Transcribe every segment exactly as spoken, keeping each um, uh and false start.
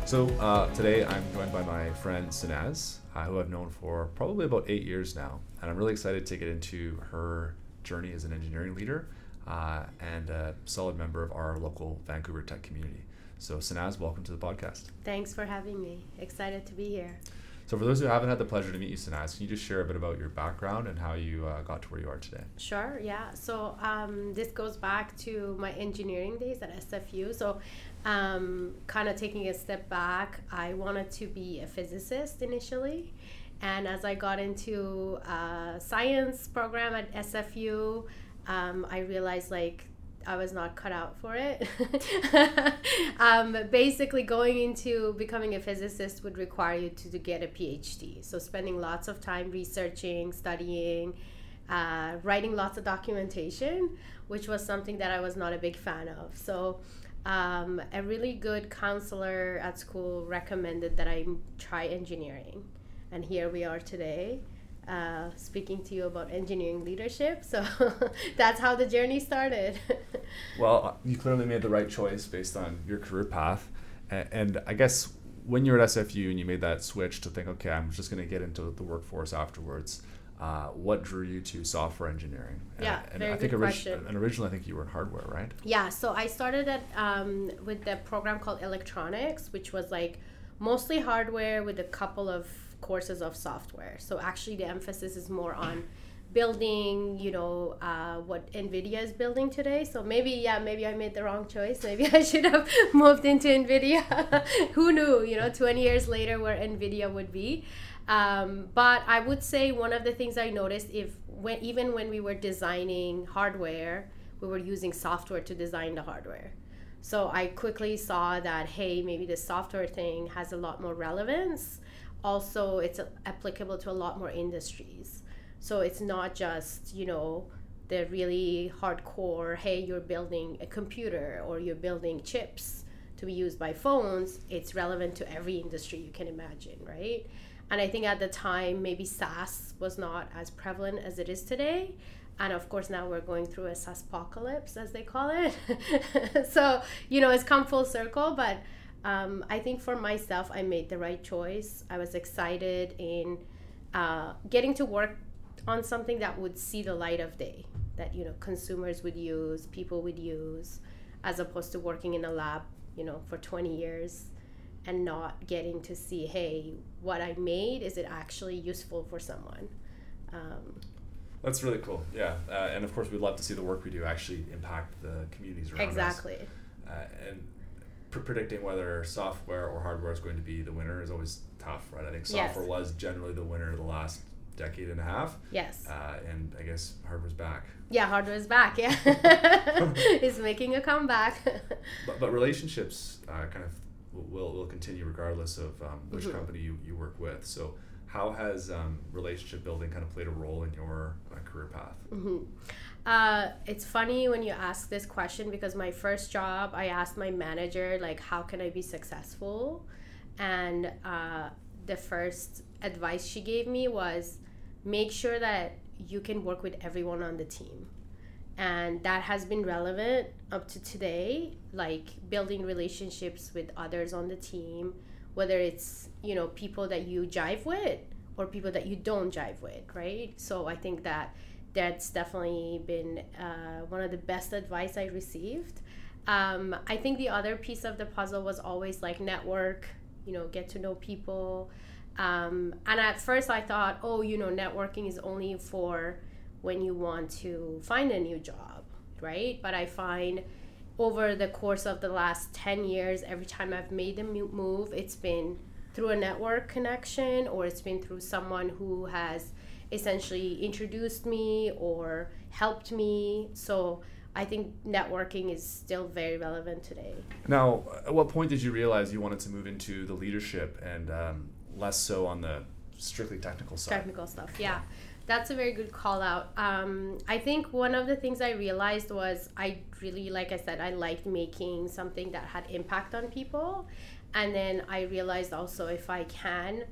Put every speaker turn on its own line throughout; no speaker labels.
So uh, today I'm joined by my friend Sanaz, uh, who I've known for probably about eight years now. And I'm really excited to get into her journey as an engineering leader uh, and a solid member of our local Vancouver tech community. So Sanaz, welcome to the podcast.
Thanks for having me. Excited to be here.
So for those who haven't had the pleasure to meet you, Sanaz, can you just share a bit about your background and how you uh, got to where you are today?
Sure, yeah. So um, this goes back to my engineering days at S F U. So um, kind of taking a step back, I wanted to be a physicist initially. And as I got into a science program at S F U, um, I realized like I was not cut out for it. um, basically, going into becoming a physicist would require you to, to get a PhD. So spending lots of time researching, studying, uh, writing lots of documentation, which was something that I was not a big fan of. So um, a really good counselor at school recommended that I try engineering. And here we are today. Uh, speaking to you about engineering leadership. So that's how the journey started.
Well, you clearly made the right choice based on your career path. And, and I guess when you were at S F U and you made that switch to think, okay, I'm just going to get into the workforce afterwards, uh, what drew you to software engineering?
Yeah,
and, and
very
I think
good
orig-
question.
And originally I think you were in hardware, right?
Yeah, so I started at um, with the program called electronics, which was like mostly hardware with a couple of courses of software. So actually the emphasis is more on building, you know, uh, what NVIDIA is building today. So maybe, yeah, maybe I made the wrong choice. Maybe I should have moved into NVIDIA. Who knew, you know, twenty years later where NVIDIA would be. Um, but I would say one of the things I noticed, if when even when we were designing hardware, we were using software to design the hardware. So I quickly saw that, hey, maybe the software thing has a lot more relevance. Also, it's applicable to a lot more industries. So it's not just, you know, the really hardcore, hey, you're building a computer or you're building chips to be used by phones. It's relevant to every industry you can imagine, right? And I think at the time, maybe SaaS was not as prevalent as it is today. And of course, now we're going through a SaaSpocalypse, as they call it. So, you know, it's come full circle, but Um, I think for myself, I made the right choice. I was excited in uh, getting to work on something that would see the light of day, that, you know, consumers would use, people would use, as opposed to working in a lab, you know, for twenty years and not getting to see, hey, what I made, is it actually useful for someone? Um,
That's really cool, yeah. Uh, and of course, we'd love to see the work we do actually impact the communities around
exactly.
us. Exactly. Uh, and P- predicting whether software or hardware is going to be the winner is always tough, right? I think software
Yes.
was generally the winner the last decade and a half.
Yes.
Uh, and I guess hardware's back.
Yeah, hardware's back, yeah. It's making a comeback.
but, but relationships uh, kind of will will continue regardless of um, which
Mm-hmm.
company you, you work with. So how has um, relationship building kind of played a role in your uh, career path?
Mm-hmm. Uh, it's funny when you ask this question, because my first job, I asked my manager, like, how can I be successful? And uh, the first advice she gave me was, make sure that you can work with everyone on the team. And that has been relevant up to today, like building relationships with others on the team, whether it's, you know, people that you jive with or people that you don't jive with, right? So I think that that's definitely been uh, one of the best advice I received. Um, I think the other piece of the puzzle was always like network, you know, get to know people. Um, and at first I thought, oh, you know, networking is only for when you want to find a new job, right? But I find over the course of the last ten years, every time I've made a move, it's been through a network connection, or it's been through someone who has essentially introduced me or helped me. So I think networking is still very relevant today.
Now, at what point did you realize you wanted to move into the leadership and um, less so on the strictly technical side?
Technical stuff, yeah. That's a very good call out. Um, I think one of the things I realized was I really, like I said, I liked making something that had impact on people. And then I realized also, if I can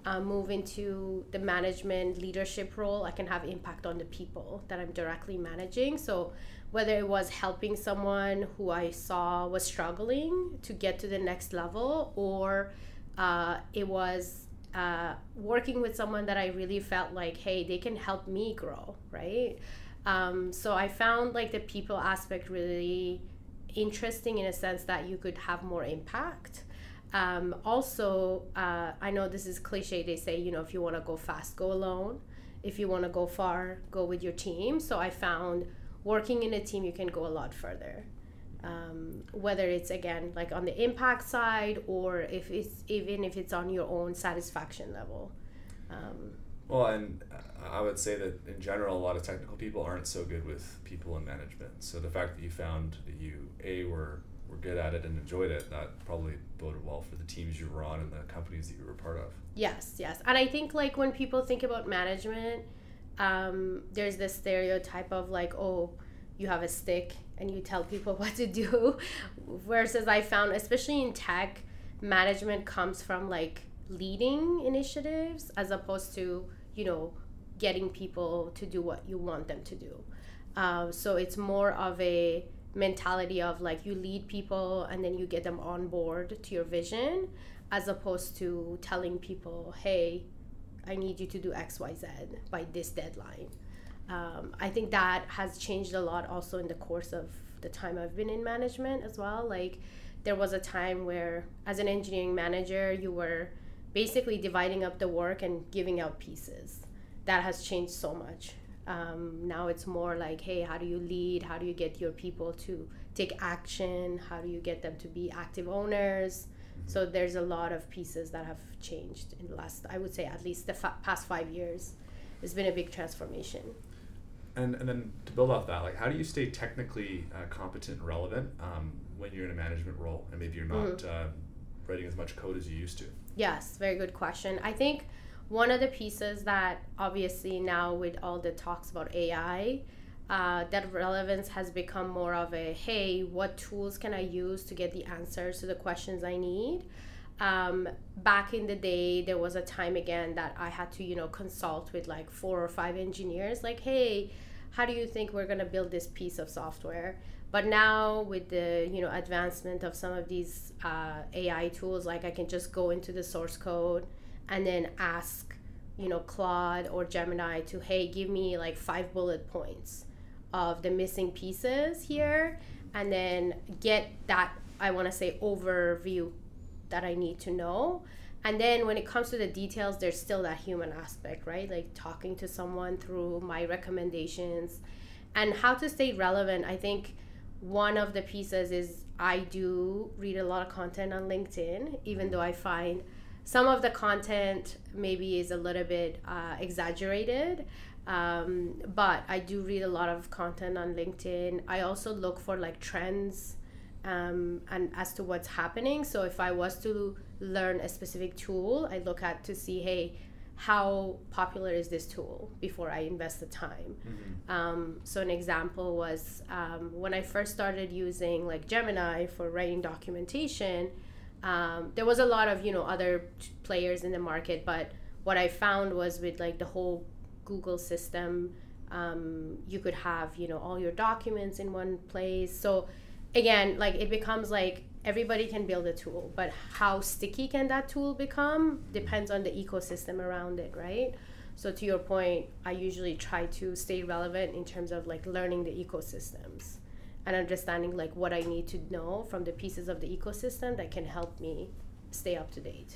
uh, move into the management leadership role, I can have impact on the people that I'm directly managing. So whether it was helping someone who I saw was struggling to get to the next level, or uh, it was uh, working with someone that I really felt like, hey, they can help me grow, right? Um, so I found like the people aspect really interesting in a sense that you could have more impact. Um, also, uh, I know this is cliche, they say, you know, if you want to go fast, go alone. If you want to go far, go with your team. So I found working in a team, you can go a lot further. Um, whether it's, again, like on the impact side, or if it's even if it's on your own satisfaction level. Um,
well, and I would say that in general, a lot of technical people aren't so good with people and management. So the fact that you found that you, A, were were good at it and enjoyed it, that probably boded well for the teams you were on and the companies that you were part of.
Yes, yes. And I think like when people think about management, um, there's this stereotype of like, oh, you have a stick and you tell people what to do. Versus I found, especially in tech, management comes from like leading initiatives as opposed to, you know, getting people to do what you want them to do. Um, so it's more of a mentality of like you lead people and then you get them on board to your vision, as opposed to telling people, hey, I need you to do X Y Z by this deadline. Um, I think that has changed a lot also in the course of the time I've been in management as well. Like there was a time where as an engineering manager, you were basically dividing up the work and giving out pieces. That has changed so much. Um, now it's more like, hey, how do you lead? How do you get your people to take action? How do you get them to be active owners? So there's a lot of pieces that have changed in the last, I would say, at least the fa- past five years. It's been a big transformation.
And and then to build off that, like how do you stay technically uh, competent and relevant um, when you're in a management role and maybe you're not mm-hmm. uh, writing as much code as you used to?
Yes, very good question. I think one of the pieces that obviously now with all the talks about A I, uh, that relevance has become more of a, hey, what tools can I use to get the answers to the questions I need? Um, back in the day, there was a time again that I had to, you know, consult with like four or five engineers, like, hey, how do you think we're going to build this piece of software? But now with the, you know, advancement of some of these uh, A I tools, like I can just go into the source code and then ask, you know, Claude or Gemini to, hey, give me like five bullet points of the missing pieces here, and then get that, I want to say, overview that I need to know. And then when it comes to the details, there's still that human aspect, right? Like talking to someone through my recommendations. And how to stay relevant, I think one of the pieces is I do read a lot of content on LinkedIn, even though I find some of the content maybe is a little bit uh, exaggerated. Um, but I do read a lot of content on LinkedIn. I also look for like trends um, and as to what's happening. So if I was to learn a specific tool, I look at to see, hey, how popular is this tool before I invest the time. Mm-hmm. Um, so an example was um, when I first started using like Gemini for writing documentation, um, there was a lot of, you know, other t- players in the market, but what I found was with like the whole Google system, um, you could have, you know, all your documents in one place. So again, like it becomes like everybody can build a tool, but how sticky can that tool become depends on the ecosystem around it, right? So to your point, I usually try to stay relevant in terms of like learning the ecosystems and understanding like what I need to know from the pieces of the ecosystem that can help me stay up to date.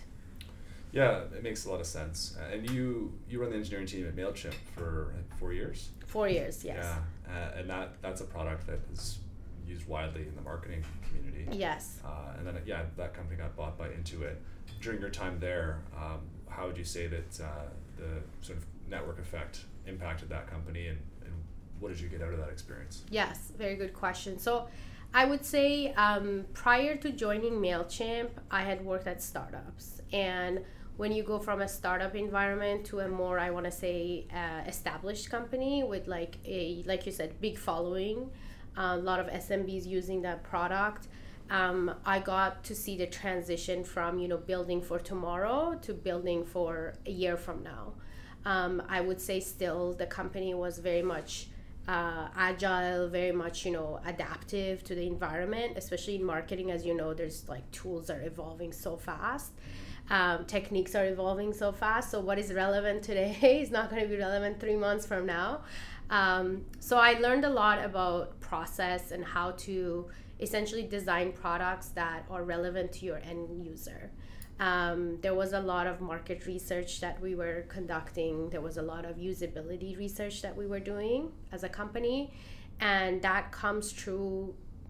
Yeah, it makes a lot of sense. Uh, and you you run the engineering team at MailChimp for like, four years?
Four years, yes.
Yeah, uh, and that that's a product that is used widely in the marketing community.
Yes.
Uh, and then, yeah, that company got bought by Intuit. During your time there, um, how would you say that uh, the sort of network effect impacted that company, and, and what did you get out of that experience?
Yes, very good question. So I would say um, prior to joining MailChimp, I had worked at startups. And when you go from a startup environment to a more, I want to say, uh, established company with like a, like you said, big following, a lot of S M Bs using that product, um, I got to see the transition from, you know, building for tomorrow to building for a year from now. Um, I would say still the company was very much uh, agile, very much, you know, adaptive to the environment, especially in marketing. As you know, there's like tools are evolving so fast. Um, techniques are evolving so fast. So what is relevant today is not going to be relevant three months from now. Um, so I learned a lot about process and how to essentially design products that are relevant to your end user. Um, there was a lot of market research that we were conducting. There was a lot of usability research that we were doing as a company. And that comes true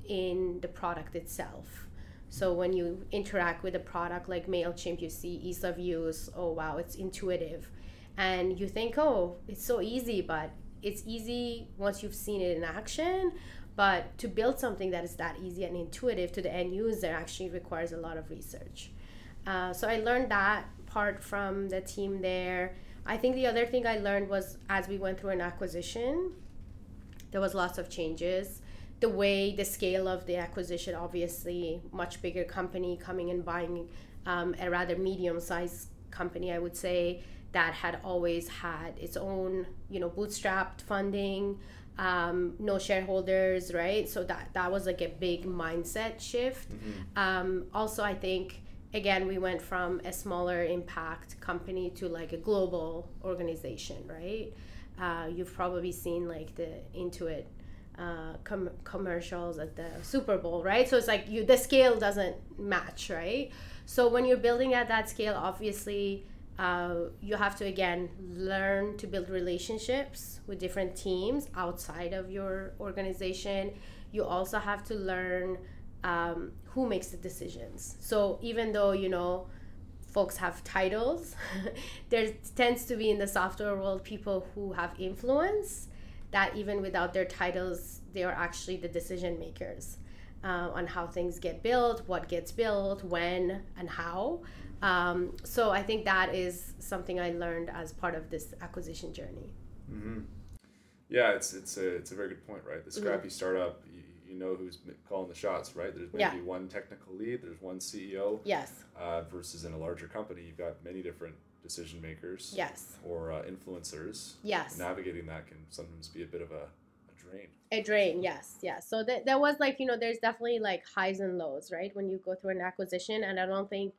in the product itself. So when you interact with a product like MailChimp, you see ease of use. Oh, wow, it's intuitive. And you think, oh, it's so easy, but it's easy once you've seen it in action. But to build something that is that easy and intuitive to the end user actually requires a lot of research. Uh, so I learned that part from the team there. I think the other thing I learned was as we went through an acquisition, there was lots of changes. The way, the scale of the acquisition, obviously, much bigger company coming and buying um, a rather medium-sized company, I would say, that had always had its own, you know, bootstrapped funding, um, no shareholders, right? So that, that was like a big mindset shift. Mm-hmm. Um, also, I think, again, we went from a smaller impact company to like a global organization, right? Uh, you've probably seen like the Intuit uh, com- commercials at the Super Bowl, right? So it's like you the scale doesn't match, right? So when you're building at that scale, obviously, uh, you have to, again, learn to build relationships with different teams outside of your organization. You also have to learn um, who makes the decisions. So even though, you know, folks have titles, there tends to be in the software world people who have influence that even without their titles, they are actually the decision makers uh, on how things get built, what gets built, when, and how. Um, so I think that is something I learned as part of this acquisition journey.
Mm-hmm. Yeah, it's it's a it's a very good point, right? The scrappy mm-hmm. startup, you, you know who's calling the shots, right? There's maybe yeah. one technical lead, there's one C E O.
Yes.
Uh, versus in a larger company, you've got many different decision makers.
Yes.
Or uh, influencers.
Yes.
Navigating that can sometimes be a bit of a, a drain.
A drain, yes, yes. So th- there was like, you know, there's definitely like highs and lows, right? When you go through an acquisition, and I don't think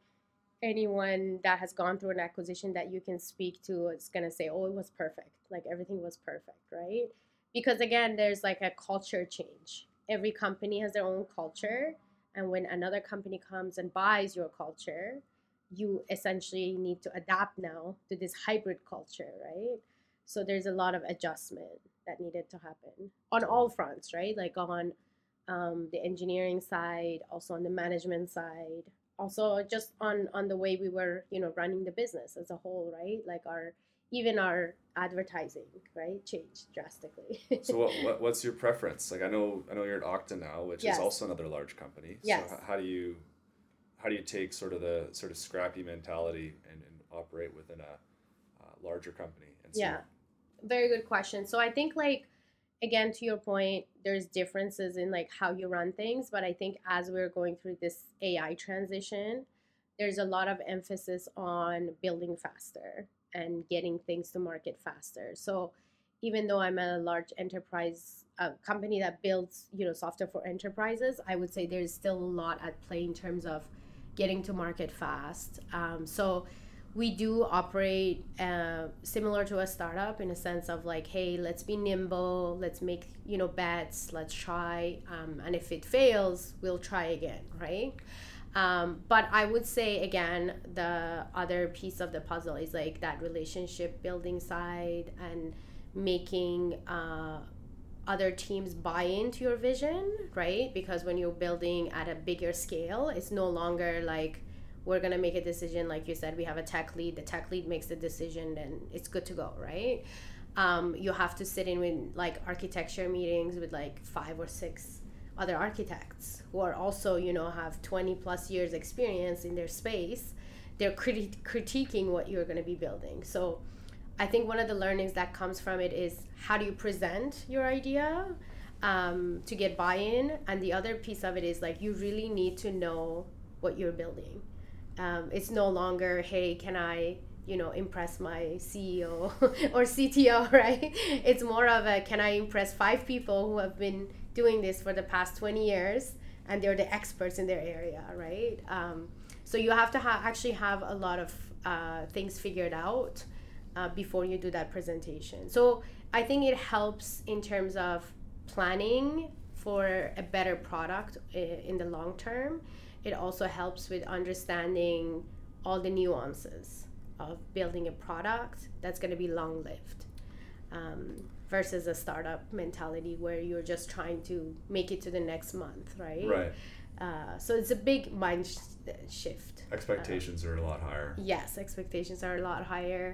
anyone that has gone through an acquisition that you can speak to is going to say, oh, it was perfect. Like everything was perfect, right? Because again, there's like a culture change. Every company has their own culture. And when another company comes and buys your culture, you essentially need to adapt now to this hybrid culture, right? So there's a lot of adjustment that needed to happen on all fronts, right? Like on um, the engineering side, also on the management side, also just on, on the way we were, you know, running the business as a whole, right? Like our, even our advertising, right, changed drastically.
So what, what what's your preference? Like I know I know you're at Okta now, which yes. is also another large company.
Yes.
So how do you how do you take sort of the sort of scrappy mentality and, and operate within a uh, larger company? And so
yeah, very good question. So I think like, again, to your point, there's differences in like how you run things, but I think as we're going through this A I transition, there's a lot of emphasis on building faster and getting things to market faster. So even though I'm a large enterprise uh, company that builds, you know, software for enterprises, I would say there's still a lot at play in terms of getting to market fast. Um, so we do operate uh, similar to a startup in a sense of like, hey, let's be nimble, let's make, you know, bets, let's try, um, and if it fails, we'll try again, right? Um, but I would say, again, the other piece of the puzzle is like that relationship building side and making uh, other teams buy into your vision, right? Because when you're building at a bigger scale, it's no longer like, we're going to make a decision. Like you said, we have a tech lead. The tech lead makes the decision, then it's good to go, right? Um, you have to sit in with like architecture meetings with like five or six other architects who are also, you know, have twenty plus years experience in their space. They're criti- critiquing what you're going to be building. So I think one of the learnings that comes from it is how do you present your idea? um, to get buy-in. And the other piece of it is like you really need to know what you're building. Um, it's no longer, hey, can I, you know, impress my C E O or C T O, right? It's more of a, can I impress five people who have been doing this for the past twenty years and they're the experts in their area, right? Um, so you have to ha- actually have a lot of uh, things figured out uh, before you do that presentation. So I think it helps in terms of planning for a better product in the long term. It also helps with understanding all the nuances of building a product that's going to be long-lived, um, versus a startup mentality where you're just trying to make it to the next month, right?
Right.
Uh, so it's a big mind sh- shift.
Expectations uh, are a lot higher.
Yes, expectations are a lot higher,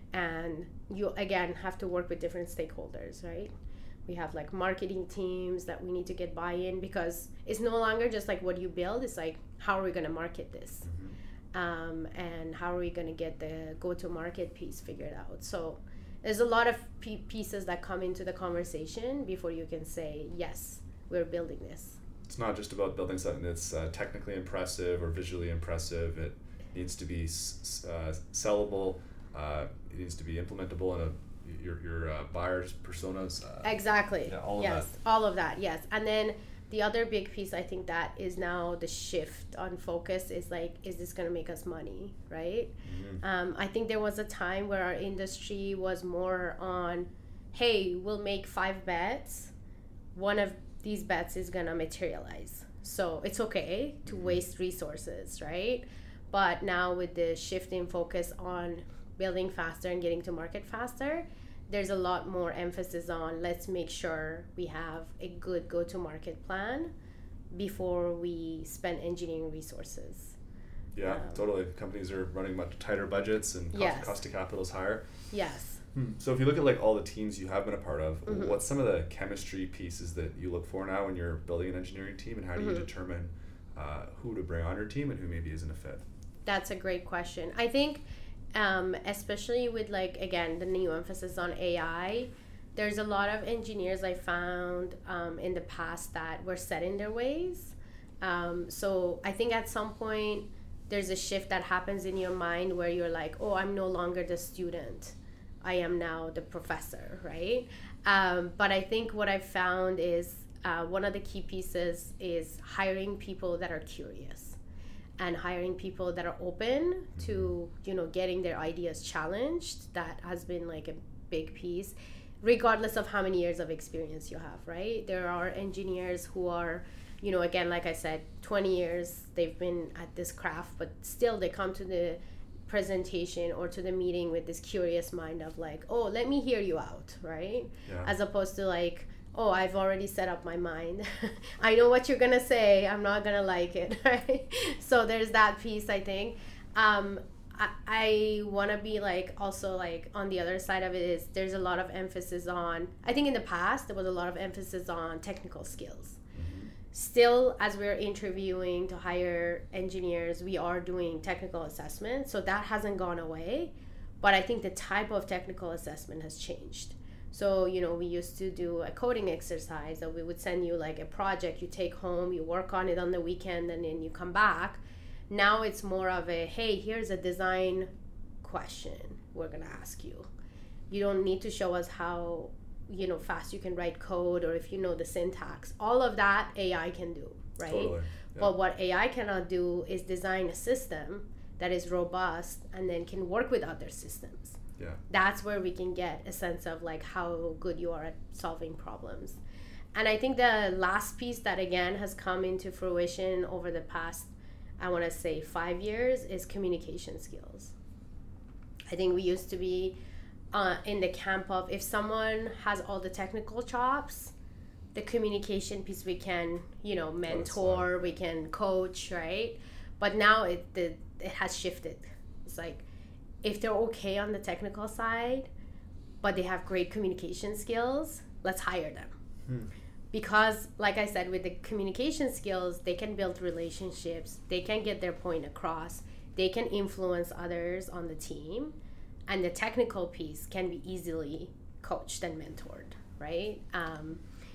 and you again have to work with different stakeholders, right? We have like marketing teams that we need to get buy-in, because it's no longer just like what you build, it's like how are we going to market this, mm-hmm. um, and how are we going to get the go-to-market piece figured out. So there's a lot of p- pieces that come into the conversation before you can say, yes, we're building this.
It's not just about building something that's uh, technically impressive or visually impressive. It needs to be s- uh, sellable. Uh, it needs to be implementable in a your your uh, buyers' personas. Uh,
exactly.
Yeah, all of
yes,
that.
all of that. Yes, and then the other big piece, I think, that is now the shift on focus is like, is this going to make us money, right? Mm-hmm. Um, I think there was a time where our industry was more on, hey, we'll make five bets. One of these bets is going to materialize. So it's okay to mm-hmm. waste resources, right? But now with the shift in focus on building faster and getting to market faster, there's a lot more emphasis on let's make sure we have a good go-to-market plan before we spend engineering resources.
Yeah,
um,
totally. Companies are running much tighter budgets and cost,
yes.
cost of capital is higher.
Yes.
Hmm. So if you look at like all the teams you have been a part of,
mm-hmm.
what's some of the chemistry pieces that you look for now when you're building an engineering team, and how do mm-hmm. you determine uh, who to bring on your team and who maybe isn't a fit?
That's a great question. I think Um, especially with like, again, the new emphasis on A I, there's a lot of engineers I found um, in the past that were set in their ways. Um, so I think at some point there's a shift that happens in your mind where you're like, oh, I'm no longer the student. I am now the professor, right? Um, but I think what I've found is uh, one of the key pieces is hiring people that are curious. And hiring people that are open to, you know, getting their ideas challenged. That has been like a big piece, regardless of how many years of experience you have, right? There are engineers who are, you know, again, like I said, twenty years they've been at this craft, but still they come to the presentation or to the meeting with this curious mind of like, oh, let me hear you out, right?
Yeah.
As opposed to like, oh, I've already set up my mind. I know what you're going to say. I'm not going to like it, right? So there's that piece, I think. Um, I, I want to be like, also like on the other side of it is there's a lot of emphasis on, I think in the past, there was a lot of emphasis on technical skills. Mm-hmm. Still, as we're interviewing to hire engineers, we are doing technical assessment. So that hasn't gone away. But I think the type of technical assessment has changed. So, you know, we used to do a coding exercise that we would send you like a project you take home, you work on it on the weekend, and then you come back. Now it's more of a, hey, here's a design question we're going to ask you. You don't need to show us how, you know, fast you can write code or if you know the syntax. All of that A I can do, right?
Totally. Yeah.
But what A I cannot do is design a system that is robust and then can work with other systems.
Yeah.
That's where we can get a sense of like how good you are at solving problems. And I think the last piece that again has come into fruition over the past, I want to say five years is communication skills. I think we used to be uh, in the camp of if someone has all the technical chops, the communication piece we can, you know, mentor, we can coach, right? But now it the, it has shifted. It's like, if they're okay on the technical side, but they have great communication skills, let's hire them. Hmm. Because, like I said, with the communication skills, they can build relationships, they can get their point across, they can influence others on the team, and the technical piece can be easily coached and mentored, right? Um,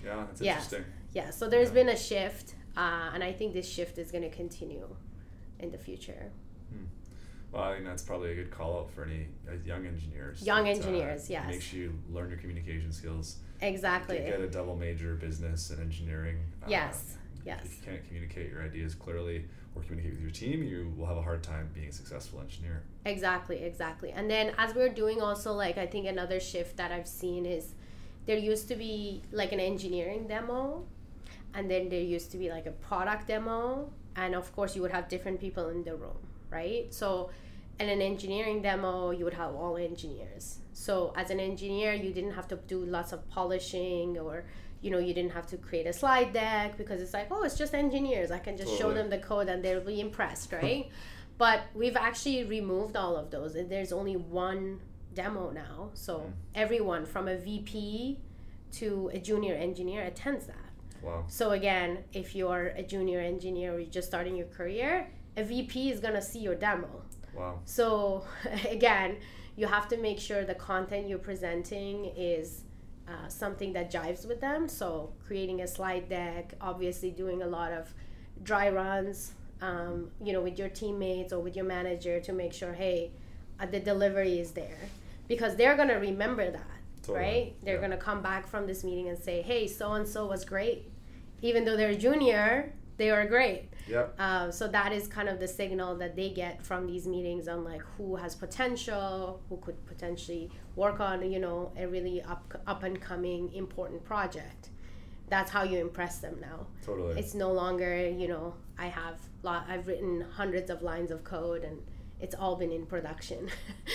Yeah, that's
yes.
interesting.
Yeah, so there's
Yeah.
been a shift, uh, and I think this shift is going to continue in the future.
Hmm. Well, I think that's probably a good call out for any uh, young engineers.
Young
that,
engineers,
uh,
yes.
Make sure you learn your communication skills.
Exactly.
Get, get a double major, business and engineering.
Yes,
Uh,
yes.
If you can't communicate your ideas clearly or communicate with your team, you will have a hard time being a successful engineer.
Exactly, exactly. And then as we're doing also, like, I think another shift that I've seen is there used to be like an engineering demo, and then there used to be like a product demo, and of course you would have different people in the room, right? So in an engineering demo you would have all engineers. So as an engineer you didn't have to do lots of polishing, or you know, you didn't have to create a slide deck, because it's like, oh, it's just engineers, I can just
Totally.
show them the code and they'll be impressed, right? But we've actually removed all of those, and there's only one demo now. So
Mm.
everyone from a V P to a junior engineer attends that.
Wow.
So again, if you're a junior engineer or you're just starting your career, a V P is gonna see your demo.
Wow.
So again, you have to make sure the content you're presenting is uh, something that jives with them. So creating a slide deck, obviously doing a lot of dry runs, um, you know, with your teammates or with your manager to make sure, hey, uh, the delivery is there, because they're gonna remember that.
Totally.
Right? They're
Yeah.
going to come back from this meeting and say, hey, so-and-so was great. Even though they're junior, they were great.
Yep.
Uh, so that is kind of the signal that they get from these meetings on like who has potential, who could potentially work on, you know, a really up, up and coming important project. That's how you impress them now.
Totally.
It's no longer, you know, I have lot, I've written hundreds of lines of code and it's all been in production.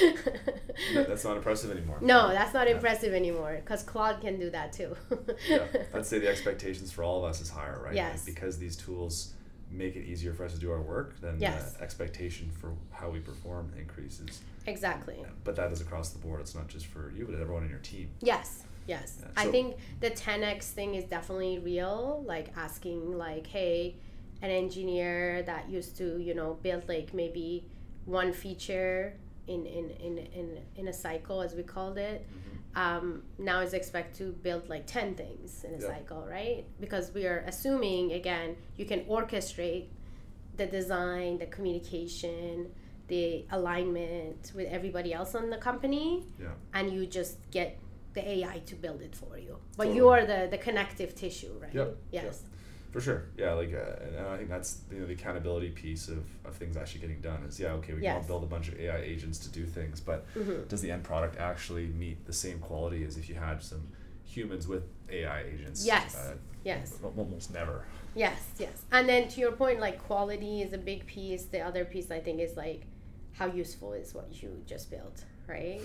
No, that's not impressive anymore.
No, that's not
Yeah.
impressive anymore, because Claude can do that too.
Yeah, I'd say the expectations for all of us is higher, right?
Yes.
Like, because these tools make it easier for us to do our work, then
Yes.
the expectation for how we perform increases.
Exactly.
But that is across the board. It's not just for you, but everyone in your team.
Yes, yes.
Yeah,
I
so-
think the ten X thing is definitely real, like asking like, hey, an engineer that used to, you know, build like maybe one feature in in, in, in, in a cycle, as we called it,
Mm-hmm.
um, now is expected to build like ten things in a
Yeah.
cycle, right? Because we are assuming, again, you can orchestrate the design, the communication, the alignment with everybody else in the company,
Yeah.
and you just get the A I to build it for you. But
Totally.
you are the, the connective tissue, right?
Yep,
Yes.
For sure. Yeah, like, uh, and I think that's, you know, the accountability piece of, of things actually getting done is, yeah, okay, we can all
Yes.
build a bunch of A I agents to do things, but
Mhm.
does the end product actually meet the same quality as if you had some humans with A I agents?
Yes.
Uh,
Yes.
al- Almost never.
Yes, yes. And then to your point, like quality is a big piece. The other piece I think is like how useful is what you just built, right?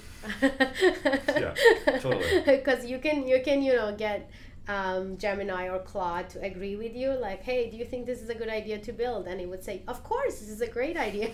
Yeah, totally.
Because you can you can you know get um, Gemini or Claude to agree with you, like, hey, do you think this is a good idea to build? And it would say, of course, this is a great idea.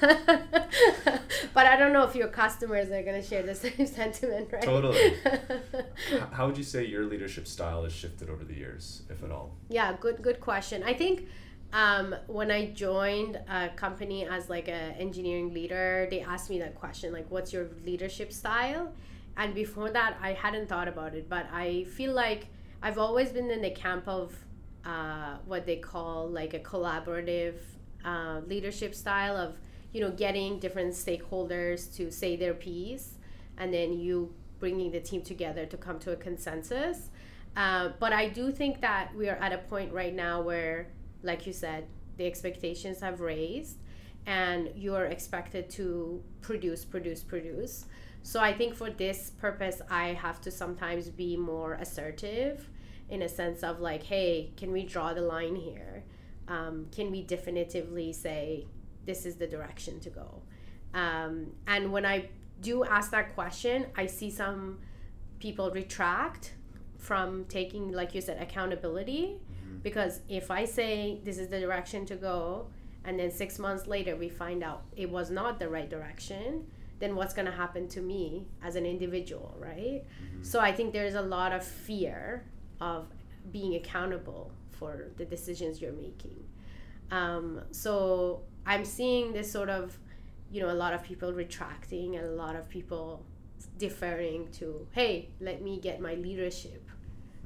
But I don't know if your customers are going to share the same sentiment, right?
Totally. H- How would you say your leadership style has shifted over the years, if at all?
Yeah, good good question. I think um, when I joined a company as like a engineering leader, they asked me that question, like, what's your leadership style? And before that, I hadn't thought about it, but I feel like I've always been in the camp of uh, what they call like a collaborative uh, leadership style of, you know, getting different stakeholders to say their piece, and then you bringing the team together to come to a consensus. Uh, but I do think that we are at a point right now where, like you said, the expectations have raised and you're expected to produce, produce, produce. So I think for this purpose, I have to sometimes be more assertive in a sense of like, hey, can we draw the line here? Um, can we definitively say this is the direction to go? Um, and when I do ask that question, I see some people retract from taking, like you said, accountability.
Mm-hmm.
Because if I say this is the direction to go, and then six months later we find out it was not the right direction, then what's going to happen to me as an individual, right?
Mm-hmm.
So I think there's a lot of fear of being accountable for the decisions you're making. Um, so I'm seeing this sort of, you know, a lot of people retracting and a lot of people deferring to, hey, let me get my leadership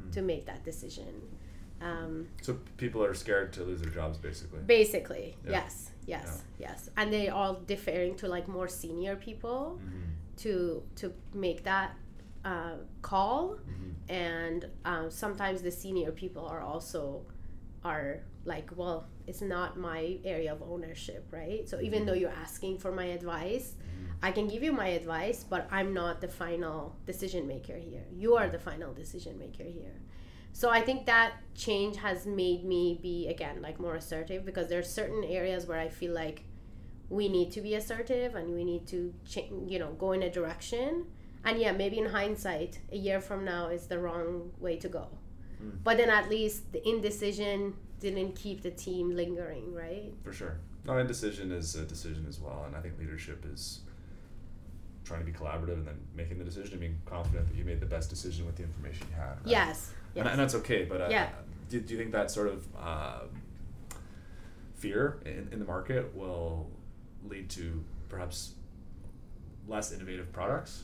mm-hmm.
to make that decision. Um,
so people are scared to lose their jobs, basically.
Basically, yeah. yes, yes,
yeah.
yes, and they all deferring to like more senior people
mm-hmm.
to to make that uh, call,
mm-hmm.
and um, sometimes the senior people are also are like, well, it's not my area of ownership, right? So even
mm-hmm.
though you're asking for my advice,
mm-hmm.
I can give you my advice, but I'm not the final decision maker here. You are the final decision maker here. So I think that change has made me be, again, like more assertive, because there are certain areas where I feel like we need to be assertive and we need to ch- you know, go in a direction. And yeah, maybe in hindsight, a year from now is the wrong way to go.
Mm.
But then at least the indecision didn't keep the team lingering, right?
For sure. No, indecision is a decision as well. And I think leadership is trying to be collaborative and then making the decision and being confident that you made the best decision with the information you had. Right?
Yes. yes.
And, and that's okay. But uh,
yeah.
do, do you think that sort of uh, fear in, in the market will lead to perhaps less innovative products?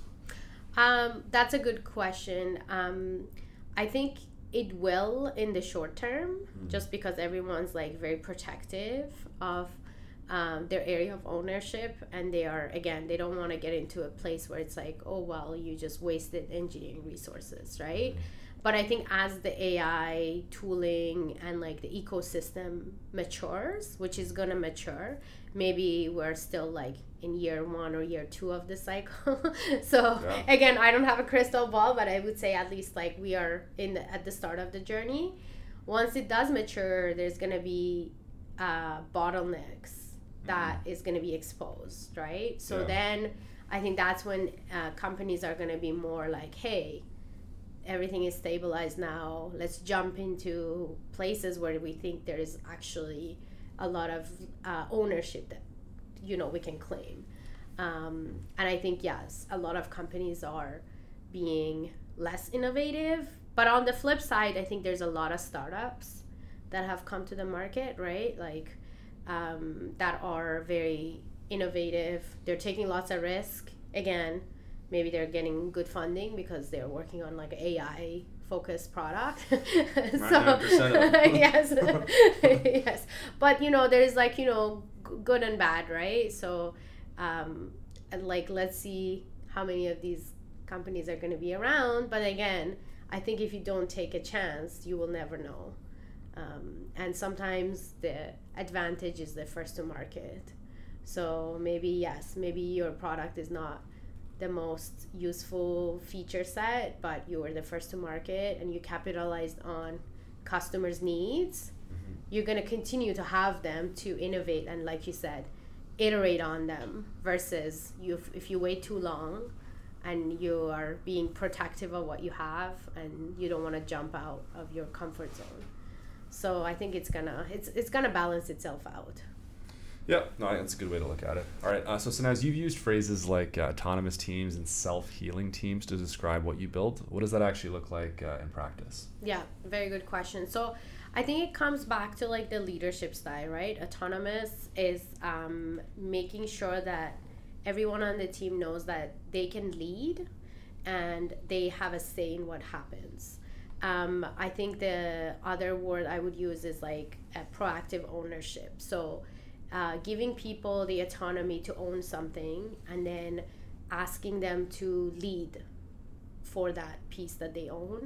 Um, that's a good question. Um, I think it will in the short term, mm. just because everyone's like very protective of um, their area of ownership, and they are, again, they don't want to get into a place where it's like, oh, well, you just wasted engineering resources, right? Mm. But I think as the A I tooling and like the ecosystem matures, which is gonna mature, maybe we're still like in year one or year two of the cycle. so yeah. Again, I don't have a crystal ball, but I would say at least like we are in the, at the start of the journey. Once it does mature, there's gonna be uh, bottlenecks that mm-hmm. is gonna be exposed, right? So yeah. then I think that's when uh, companies are gonna be more like, hey, everything is stabilized now. Let's jump into places where we think there is actually a lot of uh, ownership that, you know, we can claim. Um, and I think, yes, a lot of companies are being less innovative. But on the flip side, I think there's a lot of startups that have come to the market, right? Like um, that are very innovative. They're taking lots of risk. Again, maybe they're getting good funding because they're working on like an A I focused product. so yes, yes. But you know, there's like, you know, g- good and bad, right? So, um, and like, let's see how many of these companies are going to be around. But again, I think if you don't take a chance, you will never know. Um, and sometimes the advantage is the first to market. So maybe, yes, maybe your product is not the most useful feature set, but you were the first to market and you capitalized on customers' needs. Mm-hmm. You're going to continue to have them to innovate and, like you said, iterate on them, versus you if you wait too long and you are being protective of what you have and you don't want to jump out of your comfort zone. So I think it's gonna it's it's gonna balance itself out.
Yeah, no, that's a good way to look at it. All right, uh, so Sanaz, you've used phrases like uh, autonomous teams and self-healing teams to describe what you build. What does that actually look like uh, in practice?
Yeah, very good question. So I think it comes back to like the leadership style, right? Autonomous is um, making sure that everyone on the team knows that they can lead and they have a say in what happens. Um, I think the other word I would use is like a proactive ownership. So Uh, giving people the autonomy to own something and then asking them to lead for that piece that they own.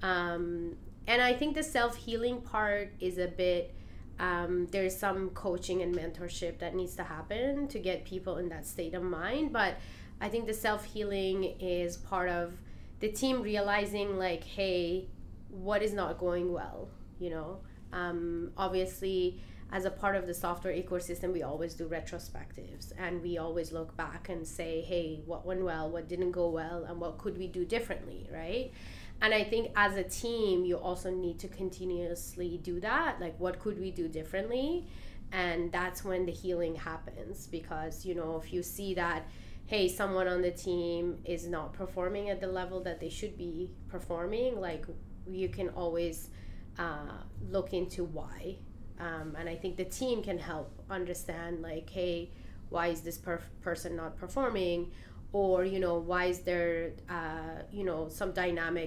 Um, and I think the self-healing part is a bit, um, there's some coaching and mentorship that needs to happen to get people in that state of mind. But I think the self-healing is part of the team realizing like, hey, what is not going well, you know? Um, obviously, as a part of the software ecosystem, we always do retrospectives and we always look back and say, hey, what went well, what didn't go well, and what could we do differently, right? And I think as a team, you also need to continuously do that. Like, what could we do differently? And that's when the healing happens, because, you know, if you see that, hey, someone on the team is not performing at the level that they should be performing, like, you can always uh, look into why. Um, and I think the team can help understand, like, hey, why is this per- person not performing? Or, you know, why is there, uh, you know, some dynamic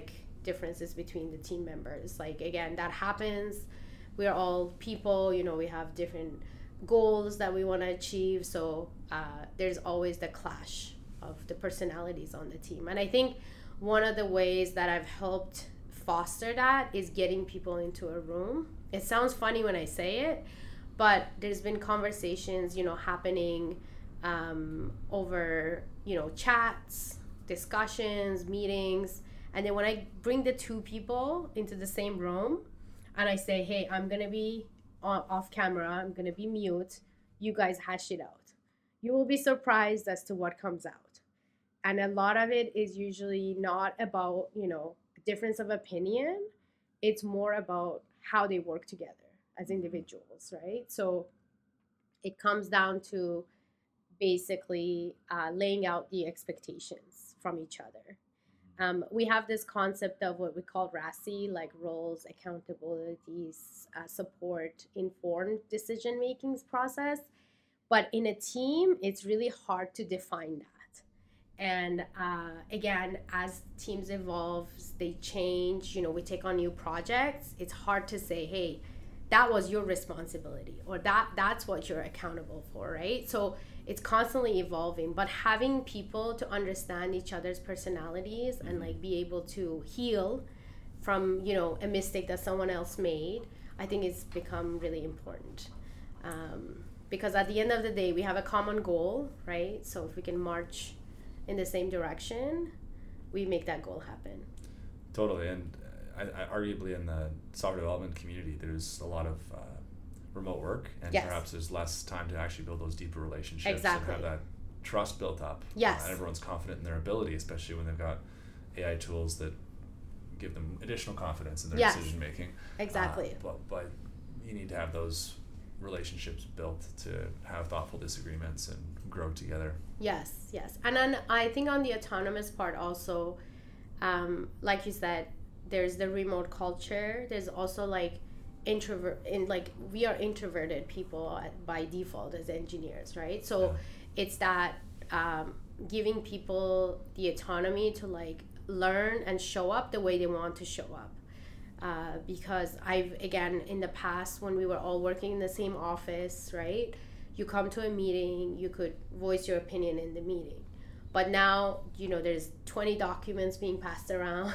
differences between the team members. Like, again, that happens. We're all people, you know, we have different goals that we want to achieve. So uh, there's always the clash of the personalities on the team. And I think one of the ways that I've helped foster that is getting people into a room. It sounds funny when I say it, but there's been conversations, you know, happening um, over, you know, chats, discussions, meetings. And then when I bring the two people into the same room and I say, hey, I'm going to be on, off camera, I'm going to be mute, you guys hash it out. You will be surprised as to what comes out. And a lot of it is usually not about, you know, difference of opinion. It's more about how they work together as individuals, right? So it comes down to basically uh, laying out the expectations from each other. Um, we have this concept of what we call R A S I, like roles, accountabilities, uh, support, informed decision-making process. But in a team, it's really hard to define that. And uh, again, as teams evolve, they change, you know, we take on new projects. It's hard to say, hey, that was your responsibility, or that that's what you're accountable for, right? So it's constantly evolving, but having people to understand each other's personalities and like be able to heal from, you know, a mistake that someone else made, I think it's become really important. Um, because at the end of the day, we have a common goal, right? So if we can march in the same direction, we make that goal happen.
Totally. And I, I, arguably in the software development community, there's a lot of uh, remote work, and yes. perhaps there's less time to actually build those deeper relationships
exactly.
and have that trust built up.
Yes.
Uh, and everyone's confident in their ability, especially when they've got A I tools that give them additional confidence in their
yes.
decision making.
Exactly.
Uh, but, but you need to have those relationships built to have thoughtful disagreements and grow together.
Yes, yes. And then I think on the autonomous part also, um, like you said, there's the remote culture. There's also like introvert, in like we are introverted people by default as engineers, right? So yeah. it's that um, giving people the autonomy to like learn and show up the way they want to show up. Uh, because I've, again, in the past when we were all working in the same office, right? You come to a meeting, you could voice your opinion in the meeting. But now, you know, there's twenty documents being passed around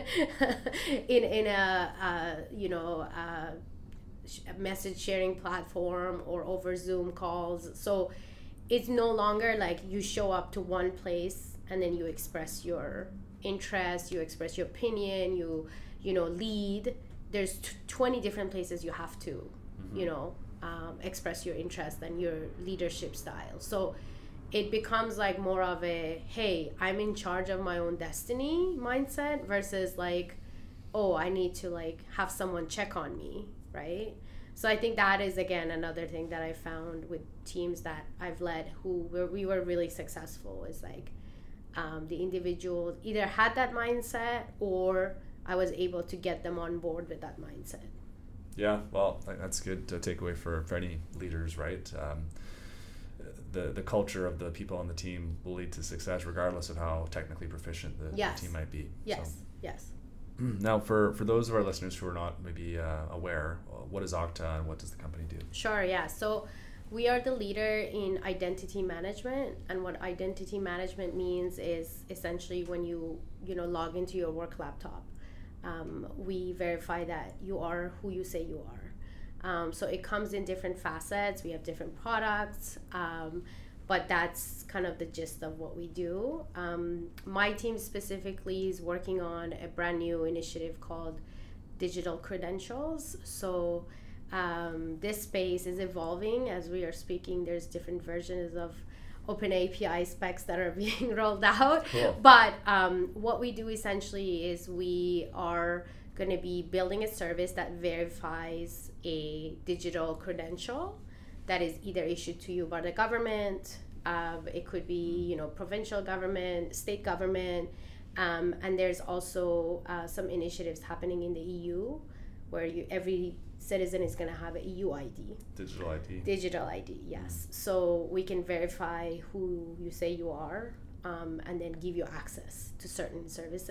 in in a, uh, you know, uh, a message sharing platform or over Zoom calls. So it's no longer like you show up to one place and then you express your interest, you express your opinion, you, you know, lead. There's t- twenty different places you have to, mm-hmm. you know, um, express your interest and your leadership style. So it becomes like more of a, hey, I'm in charge of my own destiny mindset versus like, oh, I need to like have someone check on me, right? So I think that is, again, another thing that I found with teams that I've led who were, we were really successful is like um, the individual either had that mindset or I was able to get them on board with that mindset.
Yeah, well, that's good to take away for, for any leaders, right? Um, the the culture of the people on the team will lead to success regardless of how technically proficient the,
yes.
the team might be.
Yes,
so.
yes.
Now, for, for those of our listeners who are not maybe uh, aware, what is Okta and what does the company do?
Sure, yeah. So we are the leader in identity management, and what identity management means is essentially when you, you know, log into your work laptop, um, we verify that you are who you say you are. Um, so it comes in different facets. We have different products, um, but that's kind of the gist of what we do. Um, my team specifically is working on a brand new initiative called Digital Credentials. So um, this space is evolving as we are speaking. There's different versions of open A P I specs that are being rolled out.
Cool.
But um, what we do essentially is we are going to be building a service that verifies a digital credential that is either issued to you by the government. Uh, it could be, you know, provincial government, state government, um, and there's also uh, some initiatives happening in the E U where you every citizen is going to have an E U I D.
Digital I D.
Digital I D, yes. Mm. So we can verify who you say you are, um, and then give you access to certain services.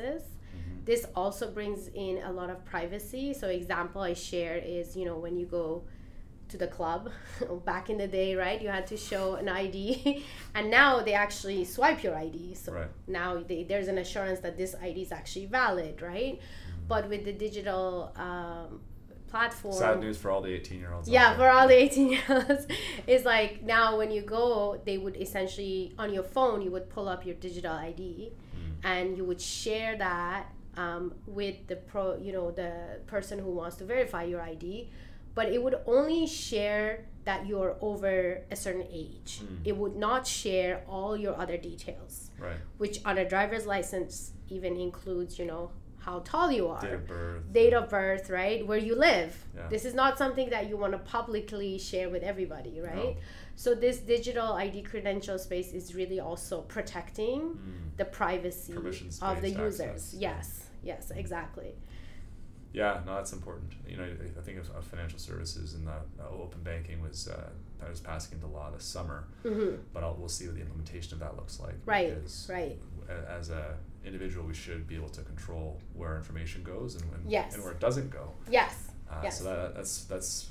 Mm-hmm.
This also brings in a lot of privacy. So example I share is, you know, when you go to the club back in the day, right, you had to show an I D and now they actually swipe your I D. So
right.
now they, there's an assurance that this I D is actually valid, right? Mm-hmm. But with the digital um, platform,
sad news for all the eighteen year olds.
Yeah, for all the eighteen year olds, is like now when you go, they would essentially on your phone you would pull up your digital I D, mm. and you would share that um, with the pro, you know, the person who wants to verify your I D, but it would only share that you're over a certain age. Mm. It would not share all your other details,
right? Which
on a driver's license even includes, you know, how tall you are,
date of birth,
date of birth, right? Where you live.
Yeah.
This is not something that you want to publicly share with everybody, right?
No.
So this digital I D credential space is really also protecting mm. the privacy of the users.
Access.
Yes, yes, exactly.
Yeah, no, that's important. You know, I think of, of financial services and the uh, open banking was uh, that was passing into law this summer, mm-hmm. but I'll, we'll see what the implementation of that looks like.
Right, right.
As a individual, we should be able to control where information goes and when
yes.
and where it doesn't go.
Yes.
Uh,
yes.
So that that's that's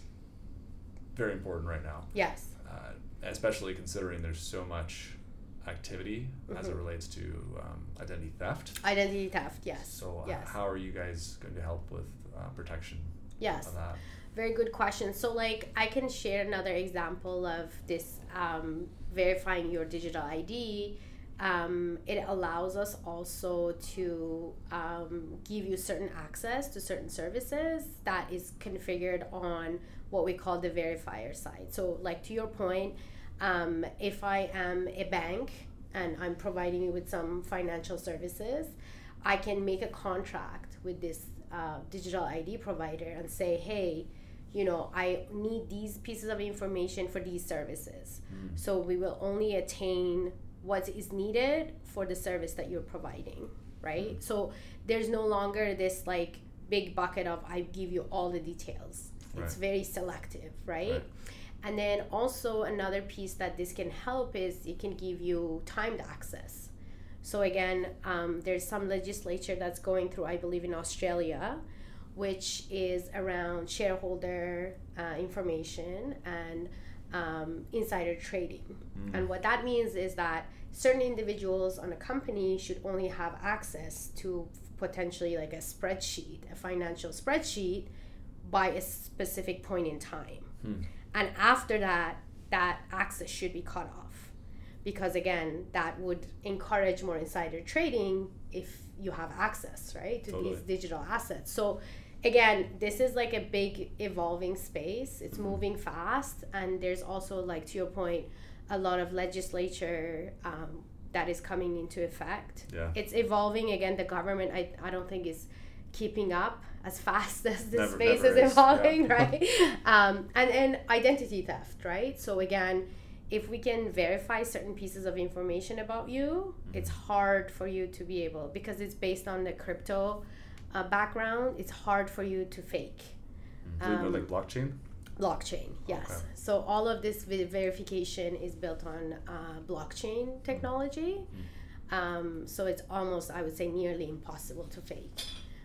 very important right now.
Yes.
Uh, especially considering there's so much activity mm-hmm. as it relates to um, identity theft.
Identity theft, yes.
So
yes.
H- how are you guys going to help with uh, protection
yes.
of that?
Very good question. So like I can share another example of this um, verifying your digital I D. Um, it allows us also to um, give you certain access to certain services that is configured on what we call the verifier side. So like to your point, um, if I am a bank and I'm providing you with some financial services, I can make a contract with this uh, digital I D provider and say, hey, you know, I need these pieces of information for these services. Mm. So we will only attain what is needed for the service that you're providing, right? Mm. So there's no longer this like big bucket of I give you all the details. Right. It's very selective, right? right? And then also another piece that this can help is it can give you timed access. So again, um, there's some legislature that's going through, I believe in Australia, which is around shareholder uh, information and um, insider trading. Mm. And what that means is that certain individuals on a company should only have access to potentially like a spreadsheet, a financial spreadsheet, by a specific point in time. Mm. And after that, that access should be cut off. Because again, that would encourage more insider trading if you have access, right, to totally. These digital assets. So again, this is like a big evolving space. It's mm-hmm. moving fast. And there's also, like to your point, a lot of legislature um, that is coming into effect.
Yeah.
It's evolving. Again, the government, I, I don't think is keeping up as fast as the
never,
space
never
is evolving,
yeah.
right? um, and, and identity theft, right? So again, if we can verify certain pieces of information about you, mm-hmm. it's hard for you to be able, because it's based on the crypto uh, background, it's hard for you to fake.
Mm-hmm. Um, like blockchain?
Blockchain, yes. Okay. So all of this v- verification is built on uh, blockchain technology. Mm-hmm. Um, so it's almost, I would say, nearly impossible to fake.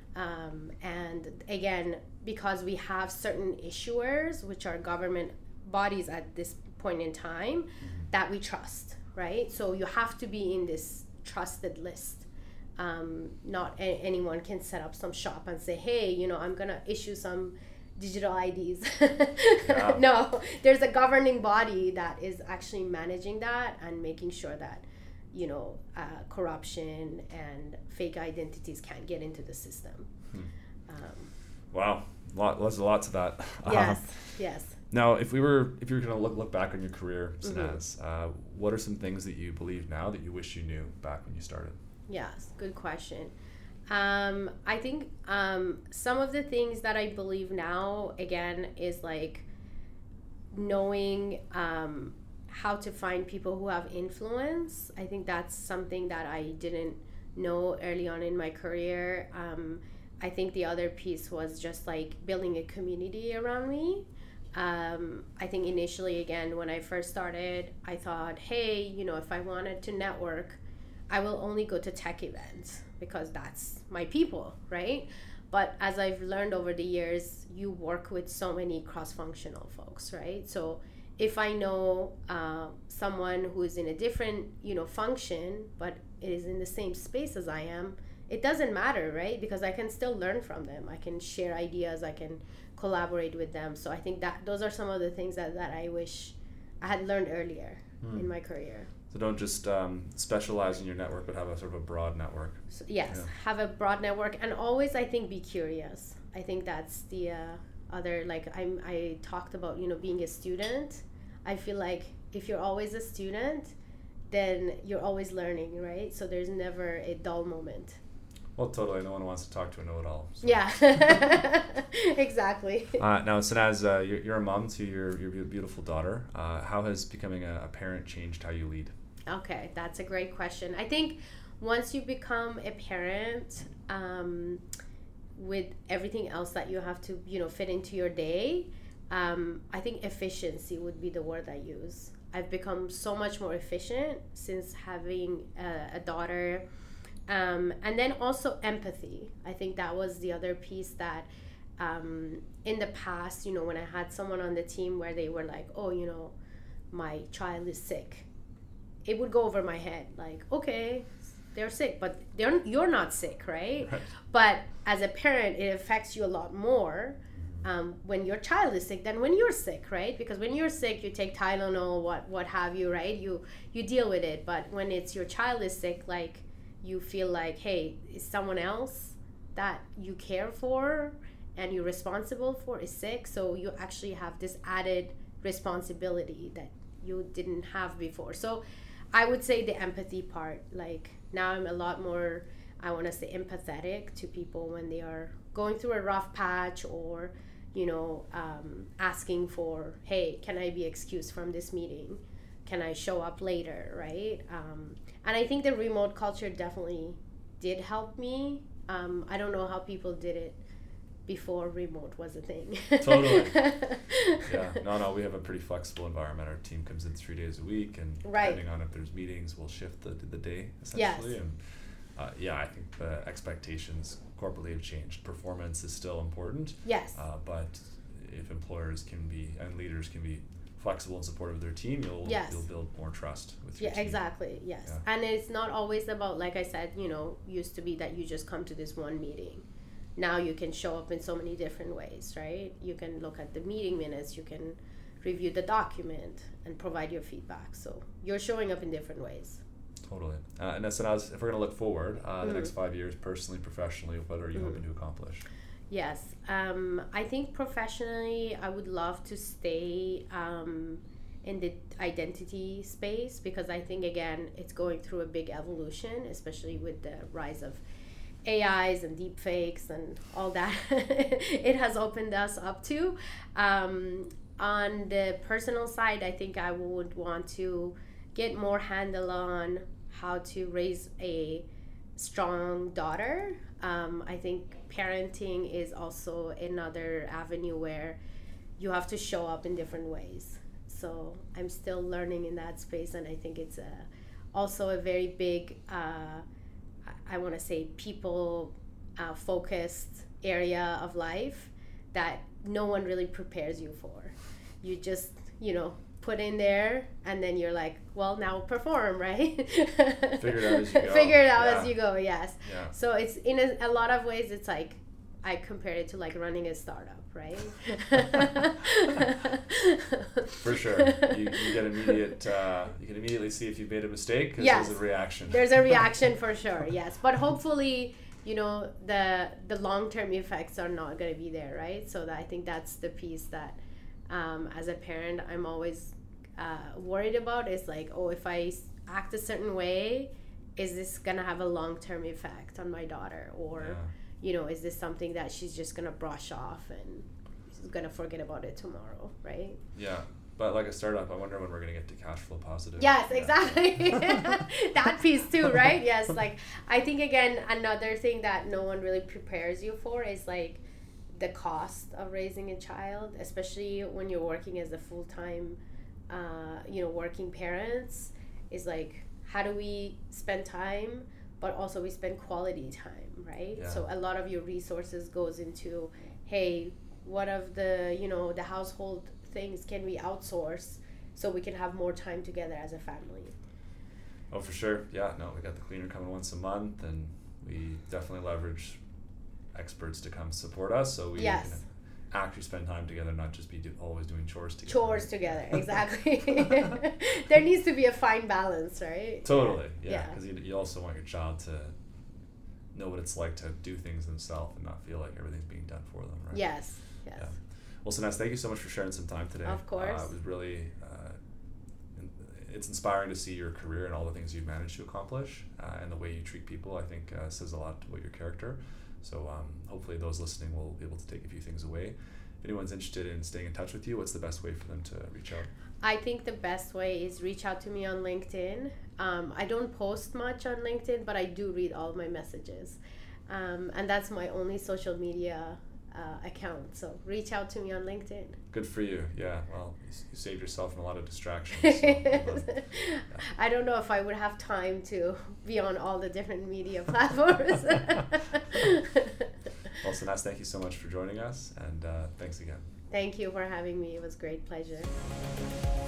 Um, and again, because we have certain issuers, which are government bodies at this point in time, mm-hmm. that we trust, right? So you have to be in this trusted list. Um, not a- anyone can set up some shop and say, hey, you know, I'm going to issue some digital I Ds. Yeah. No, there's a governing body that is actually managing that and making sure that, you know, uh, corruption and fake identities can't get into the system. Hmm. Um,
wow, lot, there's a lot to that.
Yes,
um,
yes.
Now, if we were, if you were going to look look back on your career, Sanaz, mm-hmm. uh, what are some things that you believe now that you wish you knew back when you started?
Yes, good question. Um, I think um, some of the things that I believe now, again, is like knowing um, how to find people who have influence. I think that's something that I didn't know early on in my career. Um, I think the other piece was just like building a community around me. Um, I think initially, again, when I first started, I thought, hey, you know, if I wanted to network, I will only go to tech events because that's my people, right? But as I've learned over the years, you work with so many cross-functional folks, right? So if I know uh, someone who is in a different, you know, function, but is in the same space as I am, it doesn't matter, right? Because I can still learn from them. I can share ideas. I can collaborate with them. So I think that those are some of the things that, that I wish I had learned earlier hmm. in my career.
So don't just um, specialize in your network, but have a sort of a broad network.
So, yes, yeah. have a broad network, and always, I think, be curious. I think that's the uh, other, like I'm, I talked about, you know, being a student. I feel like if you're always a student, then you're always learning, right? So there's never a dull moment.
Well, totally. No one wants to talk to a know-it-all. So.
Yeah, exactly.
Uh, now, Sanaz, uh, you're, you're a mom to your, your beautiful daughter. Uh, how has becoming a, a parent changed how you lead?
Okay, that's a great question. I think once you become a parent, um, with everything else that you have to, you know, fit into your day, um, I think efficiency would be the word I use. I've become so much more efficient since having a, a daughter. Um, and then also empathy. I think that was the other piece that um, in the past, you know, when I had someone on the team where they were like, oh, you know, my child is sick, it would go over my head like, okay, they're sick, but they're you're not sick, right? right. But as a parent, it affects you a lot more um, when your child is sick than when you're sick, right? Because when you're sick, you take Tylenol, what what have you, right? You you deal with it. But when it's your child is sick, like you feel like, hey, is someone else that you care for and you're responsible for is sick, so you actually have this added responsibility that you didn't have before. So I would say the empathy part, like now I'm a lot more, I want to say, empathetic to people when they are going through a rough patch or, you know, um, asking for, hey, can I be excused from this meeting? Can I show up later, right? Um, and I think the remote culture definitely did help me. Um, I don't know how people did it before remote was a thing.
Totally. Yeah. No, no, we have a pretty flexible environment. Our team comes in three days a week, and
right.
depending on if there's meetings, we'll shift the the day essentially.
Yes.
And uh, yeah, I think the expectations corporately have changed. Performance is still important.
Yes.
Uh, but if employers can be and leaders can be flexible and supportive of their team, you'll
yes.
you'll build more trust with your
yeah,
team.
Exactly. Yes.
Yeah.
And it's not always about, like I said, you know, used to be that you just come to this one meeting. Now you can show up in so many different ways, right? You can look at the meeting minutes, you can review the document and provide your feedback. So you're showing up in different ways.
Totally. Uh, and so now, if we're going to look forward, uh,
mm-hmm.
the next five years, personally, professionally, what are you mm-hmm. hoping to accomplish?
Yes. Um, I think professionally, I would love to stay um, in the identity space, because I think, again, it's going through a big evolution, especially with the rise of A Is and deep fakes and all that it has opened us up to. Um, on the personal side, I think I would want to get more handle on how to raise a strong daughter. Um, I think parenting is also another avenue where you have to show up in different ways. So I'm still learning in that space, and I think it's a, also a very big uh, I want to say people uh, focused area of life that no one really prepares you for. You just, you know, put in there, and then you're like, well, now perform, right?
Figure it out as you go.
Figure it out
yeah.
as you go, yes.
Yeah.
So it's in a, a lot of ways, it's like, I compare it to like running a startup, right?
For sure. You, you get immediate, uh, you can immediately see if you've made a mistake, because
yes.
there's a reaction.
There's a reaction for sure, yes. But hopefully, you know, the the long-term effects are not going to be there, right? So that I think that's the piece that, um, as a parent, I'm always uh, worried about, is like, oh, if I act a certain way, is this going to have a long-term effect on my daughter? Or...
Yeah.
You know, is this something that she's just going to brush off and she's going to forget about it tomorrow, right?
Yeah. But like a startup, I wonder when we're going to get to cash flow positive.
Yes,
yeah.
exactly. That piece too, right? Yes. Like, I think, again, another thing that no one really prepares you for is like the cost of raising a child, especially when you're working as a full-time, uh, you know, working parents, is like how do we spend time, but also we spend quality time, right?
Yeah.
So a lot of your resources goes into, hey, what of the, you know, the household things can we outsource so we can have more time together as a family?
Oh, for sure. Yeah, no, we got the cleaner coming once a month, and we definitely leverage experts to come support us, so we
yes.
can actually spend time together, not just be do, always doing chores together.
Chores together, exactly. There needs to be a fine balance, right?
Totally, yeah.
Yeah.
Because you, you also want your child to know what it's like to do things themselves and not feel like everything's being done for them, right?
Yes, yes.
Yeah. Well, Sanaz, thank you so much for sharing some time today.
Of course.
Uh, it was really, uh, in, it's inspiring to see your career and all the things you've managed to accomplish, uh, and the way you treat people, I think, uh, says a lot about your character. So um, hopefully those listening will be able to take a few things away. If anyone's interested in staying in touch with you, what's the best way for them to reach out?
I think the best way is reach out to me on LinkedIn. Um, I don't post much on LinkedIn, but I do read all my messages. Um, and that's my only social media uh, account. So reach out to me on LinkedIn.
Good for you. Yeah. Well, you, you saved yourself from a lot of distractions. So, well done. Yeah.
I don't know if I would have time to be on all the different media platforms.
Well, Sanaz, thank you so much for joining us, and uh, thanks again.
Thank you for having me. It was a great pleasure.